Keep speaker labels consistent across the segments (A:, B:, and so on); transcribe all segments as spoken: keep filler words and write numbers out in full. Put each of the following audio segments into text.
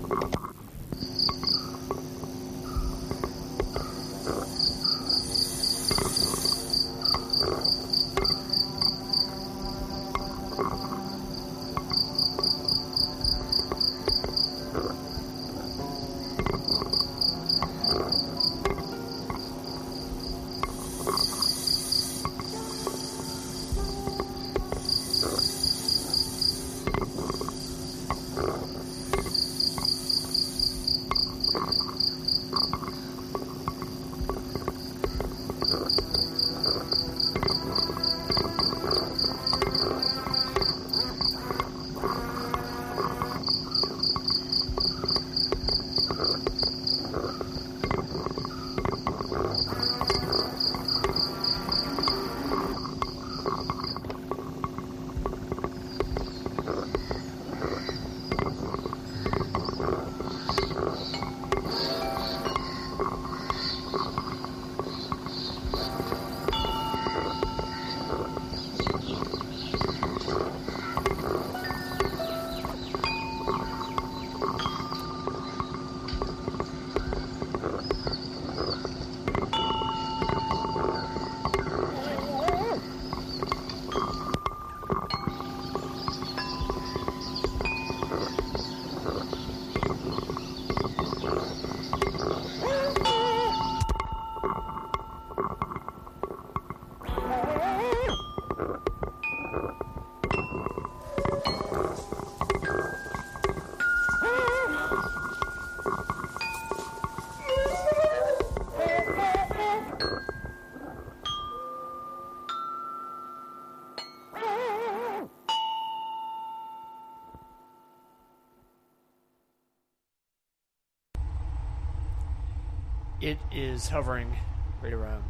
A: It is hovering right around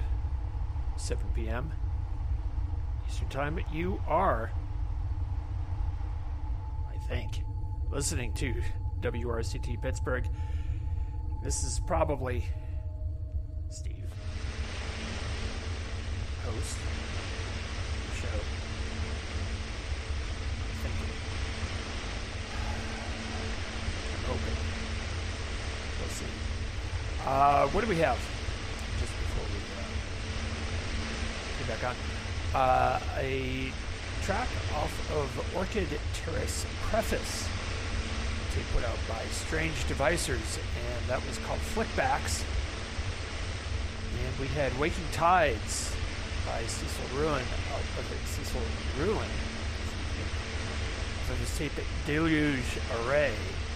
A: seven p.m. Eastern Time. You are, I think, listening to W R C T Pittsburgh. This is probably Steve, host of the show. I think. I'm hoping. We'll see. Uh, what do we have? Just before we uh, get back on. Uh, a track off of Orchid Terrace Preface, tape put out by Strange Devisers, and that was called Flickbacks. And we had Waking Tides by Cecil Ruin, oh, okay, Cecil Ruin, so this tape Deluge Array.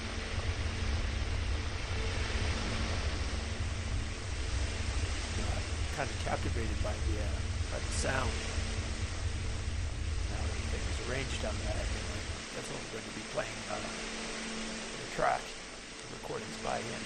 A: Kind of captivated by the uh, by the sound. Now everything is arranged on that, and I'm definitely going to be playing uh, the track, the recordings by him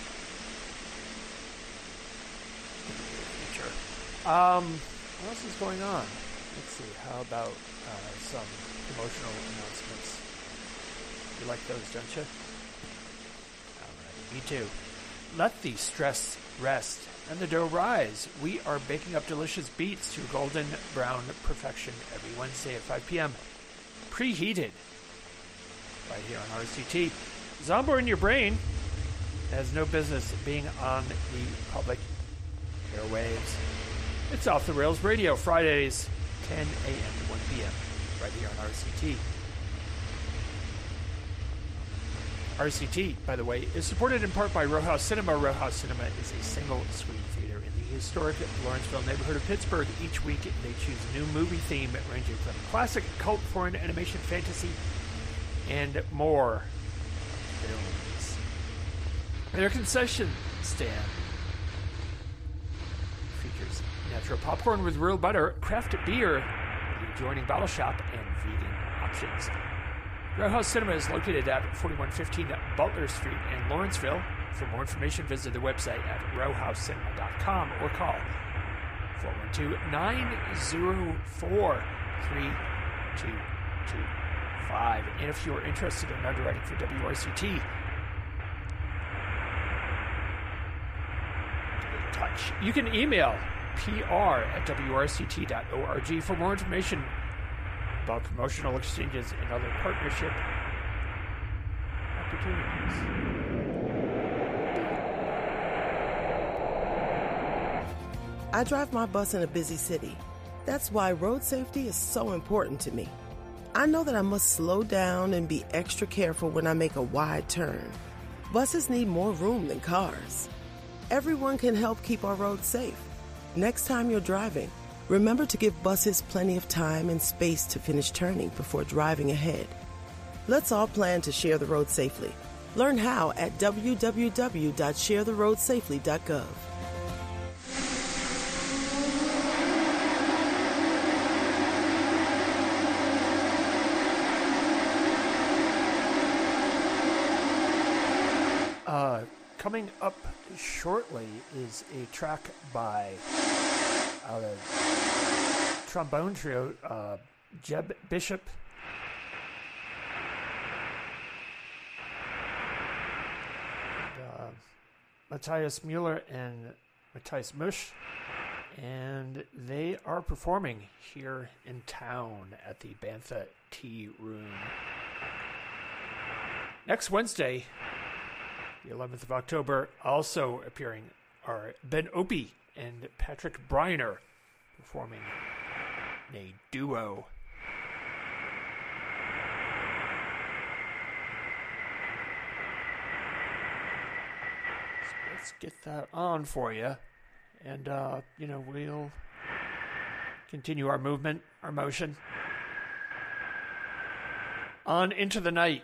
A: in the near future. Um, what else is going on? Let's see. How about uh, some promotional announcements? You like those, don't you? All right, me too. Let the stress rest and the dough rise. We are baking up delicious beets to golden brown perfection every Wednesday at five p.m. Preheated right here on R C T. Zombor in your brain has no business being on the public airwaves. It's Off the Rails Radio, Fridays, ten a.m. to one p.m. right here on R C T. R C T, by the way, is supported in part by Row House Cinema. Row House Cinema is a single-screen theater in the historic Lawrenceville neighborhood of Pittsburgh. Each week, they choose a new movie theme ranging from classic, cult, foreign, animation, fantasy, and more films. Their concession stand features natural popcorn with real butter, craft beer, the adjoining bottle shop, and vegan options. Row House Cinema is located at forty-one fifteen Butler Street in Lawrenceville. For more information, visit the website at row house cinema dot com or call four one two, nine zero four, three two two five. And if you're interested in underwriting for W R C T, get in touch. You can email P R at W R C T dot org for more information about promotional exchanges and other partnership opportunities.
B: I drive my bus in a busy city. That's why road safety is so important to me. I know that I must slow down and be extra careful when I make a wide turn. Buses need more room than cars. Everyone can help keep our roads safe. Next time you're driving, remember to give buses plenty of time and space to finish turning before driving ahead. Let's all plan to share the road safely. Learn how at w w w dot share the road safely dot gov.
A: Uh, coming up shortly is a track by uh, the trombone trio, uh, Jeb Bishop, and, uh, Matthias Mueller, and Matthias Musch, and they are performing here in town at the Bantha Tea Room. Next Wednesday, the eleventh of October, also appearing are Ben Opie and Patrick Bryner performing in a duo. So let's get that on for you. And, uh, you know, we'll continue our movement, our motion. On into the night.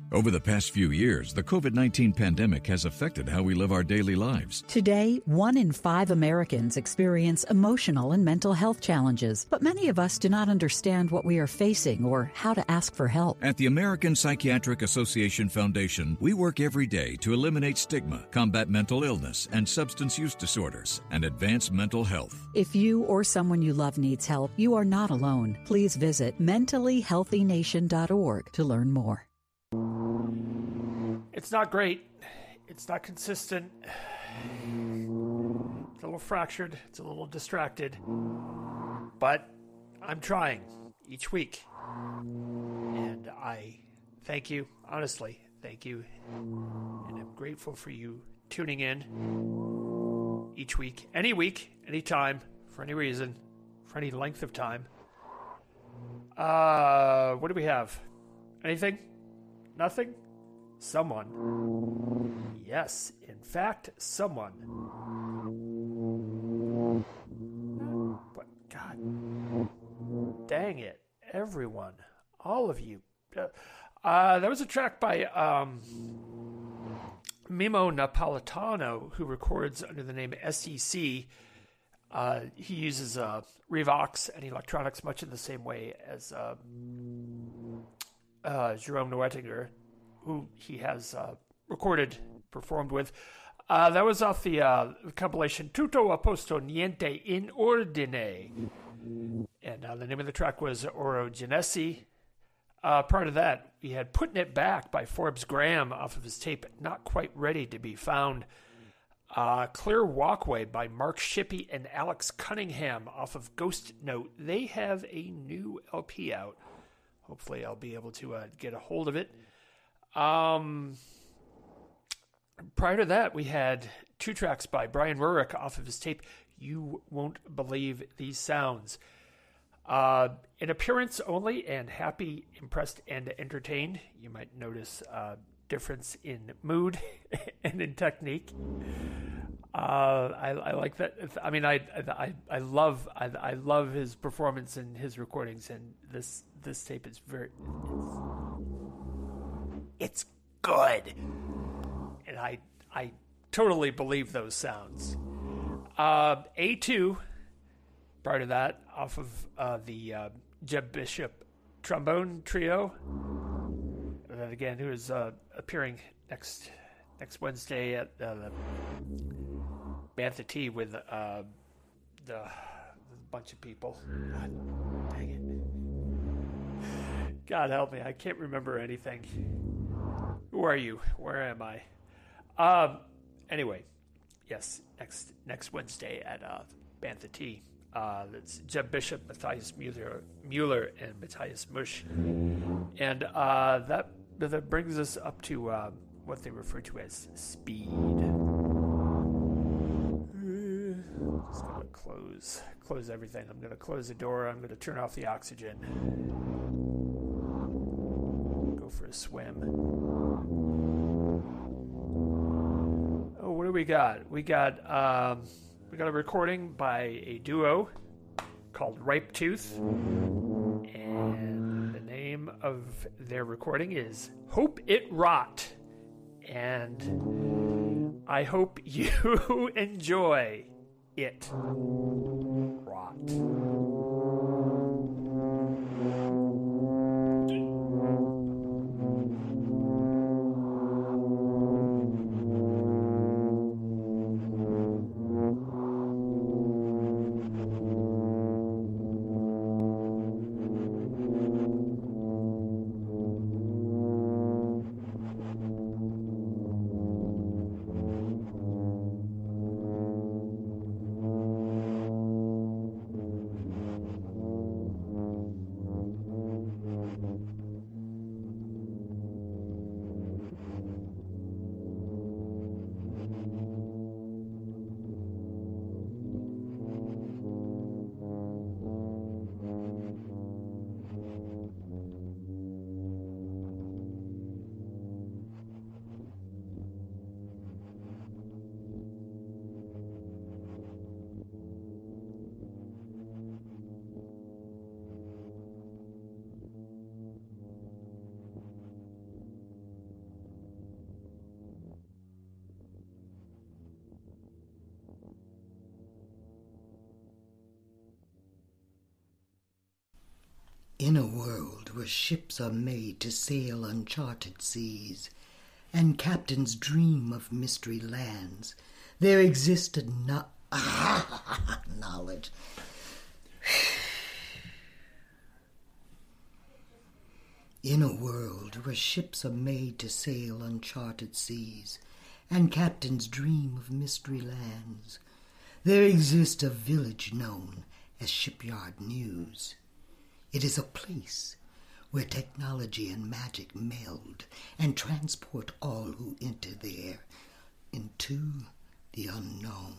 C: Over the past few years, the COVID nineteen pandemic has affected how we live our daily lives.
D: Today, one in five Americans experience emotional and mental health challenges, but many of us do not understand what we are facing or how to ask for help.
C: At the American Psychiatric Association Foundation, we work every day to eliminate stigma, combat mental illness and substance use disorders, and advance mental health.
D: If you or someone you love needs help, you are not alone. Please visit mentally healthy nation dot org to learn more.
A: It's not great. It's not consistent. It's a little fractured. It's a little distracted. But I'm trying each week. And I thank you, honestly, thank you. And I'm grateful for you tuning in each week, any week, any time, for any reason, for any length of time. Uh, what do we have? Anything? Nothing? Someone. Yes, in fact, someone. But God, dang it, everyone, all of you. Uh, that was a track by um, Mimo Napolitano, who records under the name S E C. Uh, he uses uh, Revox and electronics much in the same way as uh, uh, Jerome Noettinger, who he has uh, recorded, performed with. Uh, that was off the uh, compilation Tutto a posto niente in ordine. And uh, the name of the track was Orogenesi. Uh, prior to that, we had Putting It Back by Forbes Graham off of his tape Not Quite Ready to Be Found. Uh, Clear Walkway by Mark Shippey and Alex Cunningham off of Ghost Note. They have a new L P out. Hopefully I'll be able to uh, get a hold of it. Um, prior to that, we had two tracks by Brian Rurik off of his tape You Won't Believe These Sounds. Uh, in appearance only and happy, impressed, and entertained. You might notice a difference in mood and in technique. Uh, I, I like that. I mean, I I I love I, I love his performance and his recordings, and this this tape is very it's, it's good, and I I totally believe those sounds. Uh, A two. Prior to that, off of uh, the uh, Jeb Bishop trombone trio, and again, who is uh, appearing next next Wednesday at uh, the Bantha Tea with uh, the, the bunch of people. God dang it! God help me, I can't remember anything. Who are you? Where am I? Um. Anyway, yes, next next Wednesday at uh, Bantha Tea. Uh, that's Jeb Bishop, Matthias Mueller, Mueller, and Matthias Musch, and uh, that that brings us up to uh, what they refer to as speed. Just gonna close close everything. I'm gonna close the door. I'm gonna turn off the oxygen. Go for a swim. Oh, what do we got? We got. Um, We got a recording by a duo called Ripe Tooth, and the name of their recording is Hope It Rot, and I hope you enjoy it. Rot.
E: In a world where ships are made to sail uncharted seas, and captains dream of mystery lands, there existed no- knowledge. In a world where ships are made to sail uncharted seas, and captains dream of mystery lands, there exists a village known as Shipyard News. It is a place where technology and magic meld and transport all who enter there into the unknown.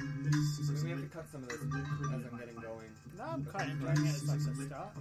F: we have to cut some of this as I'm getting going.
A: No, I'm kind of enjoying it as like the start.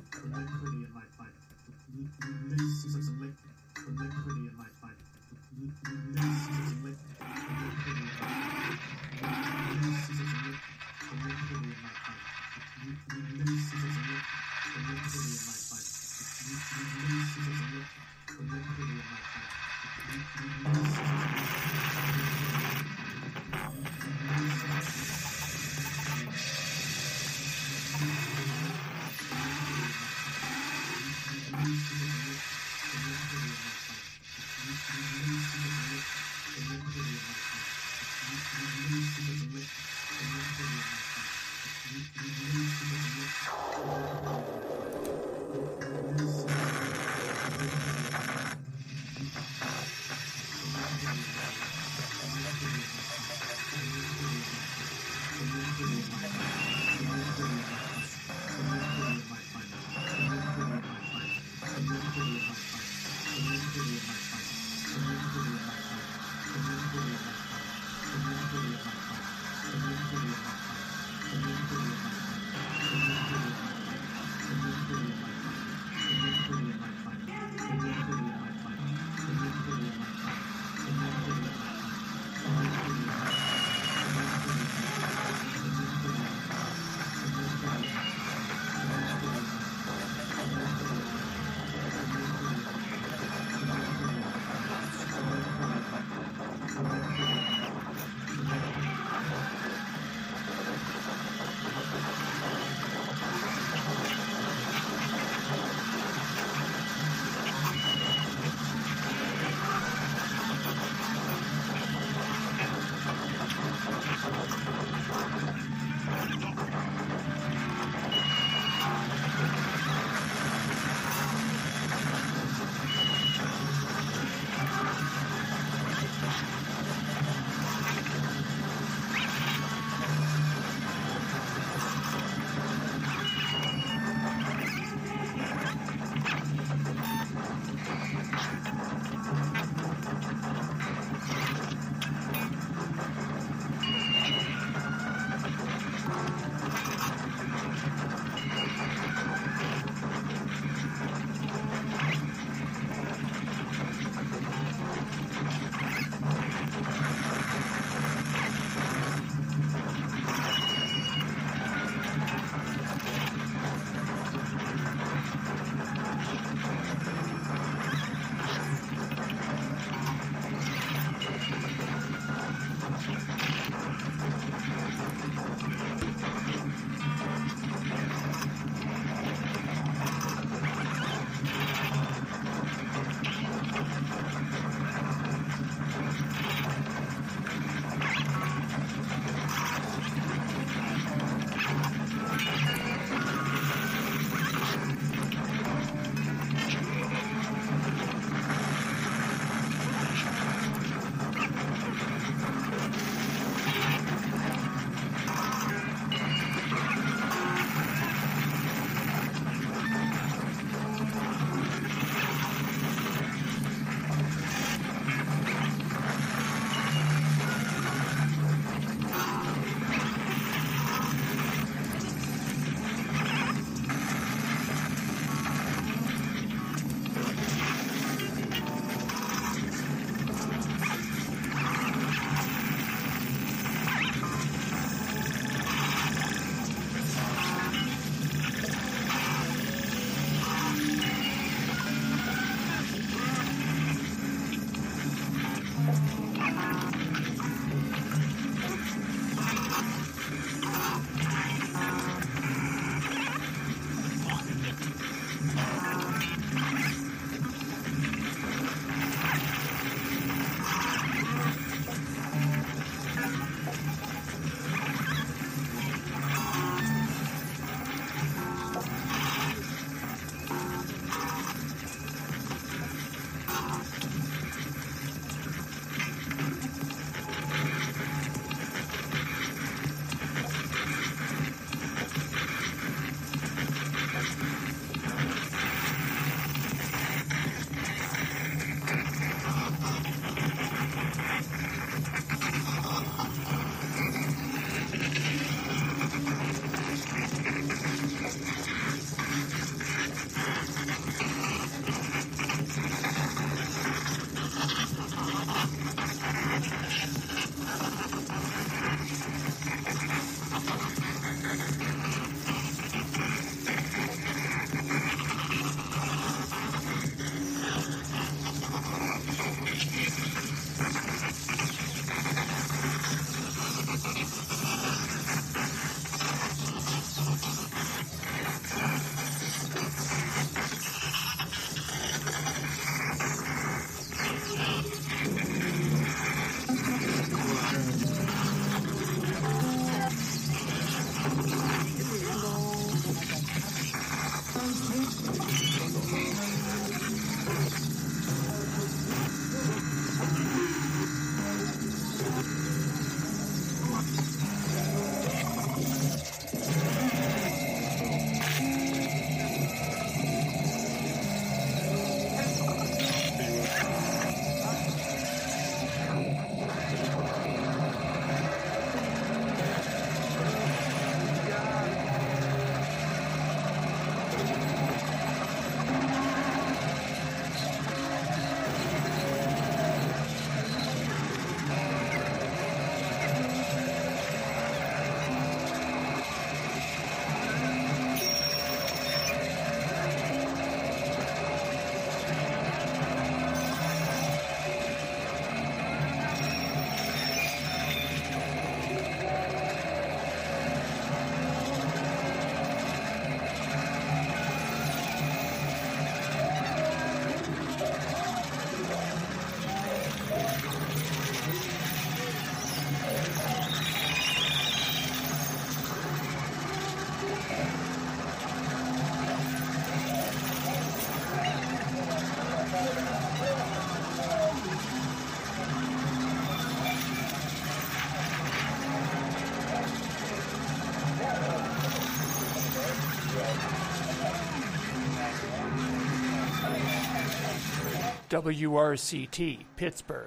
A: W R C T, Pittsburgh.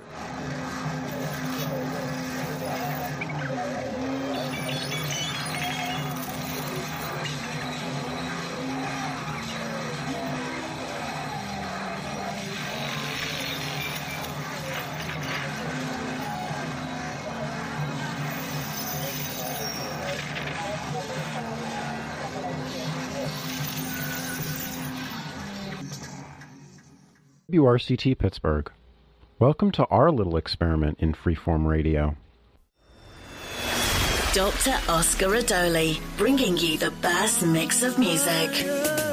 G: W R C T Pittsburgh. Welcome to our little experiment in freeform radio.
H: Doctor Oscar Adoli, bringing you the best mix of music.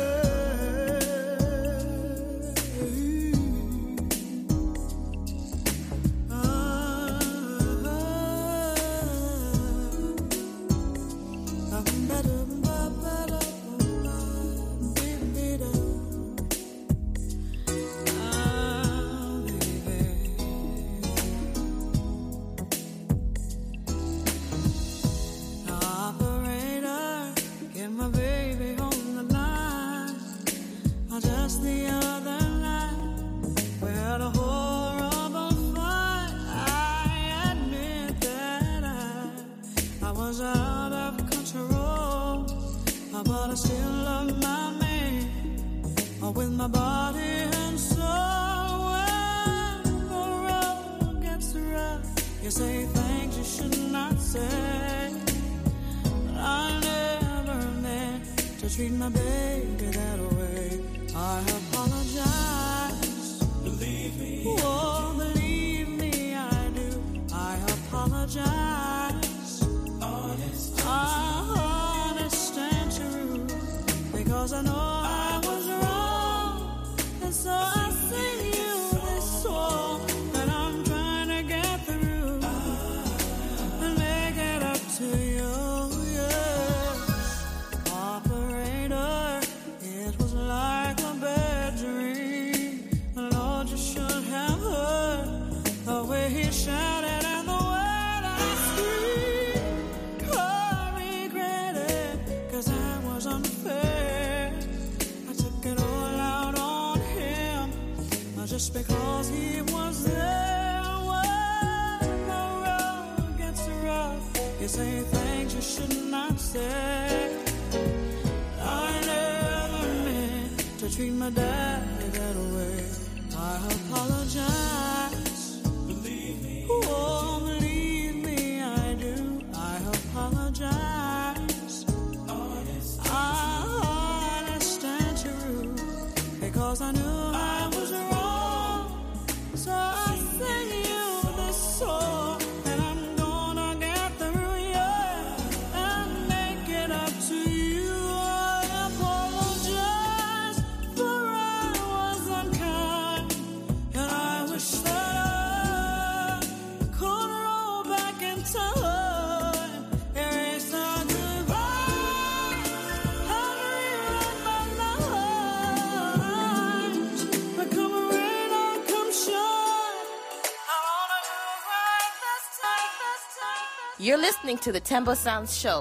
I: You're listening to the Tembo Sounds Show.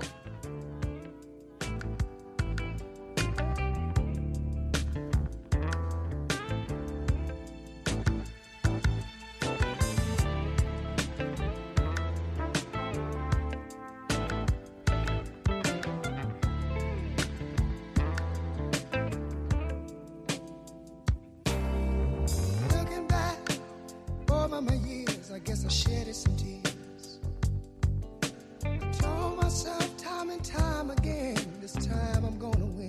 J: Looking back over my years, I guess I shedded some tears. Told myself time and time again, this time I'm gonna win.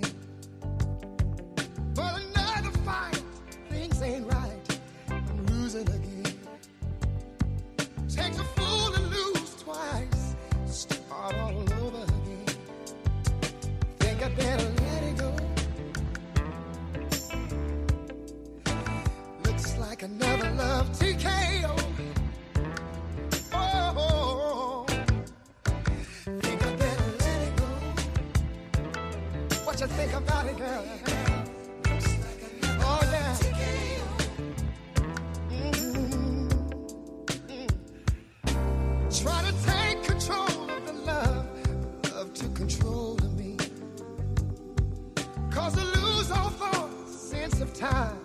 J: But another fight, things ain't right, I'm losing again. Takes a fool to lose twice, start all over again. Think I better let it go. Looks like another love T K O. Oh, think I better let it go. What you think about it, girl? Oh, yeah. Mm-hmm. Mm-hmm. Try to take control of the love, love to control of me. Cause I lose all thought, sense of time.